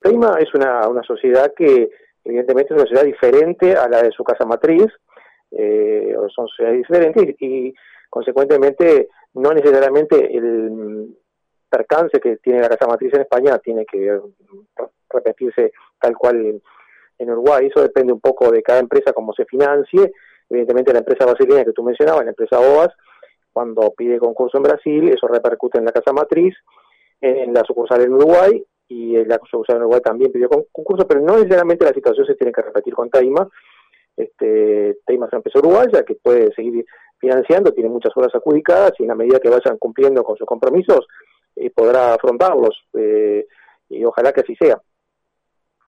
Teima es una sociedad que evidentemente es una sociedad diferente a la de su casa matriz, son sociedades diferentes y consecuentemente no necesariamente el percance que tiene la casa matriz en España tiene que repetirse tal cual en Uruguay. Eso depende un poco de cada empresa, cómo se financie. Evidentemente la empresa brasileña que tú mencionabas, la empresa OAS, cuando pide concurso en Brasil, eso repercute en la casa matriz, en la sucursal en Uruguay, y la sucursal en Uruguay también pidió concurso, pero no necesariamente la situación se tiene que repetir con Teima. Teima es una empresa uruguaya que puede seguir financiando, tiene muchas horas adjudicadas y en la medida que vayan cumpliendo con sus compromisos podrá afrontarlos, y ojalá que así sea.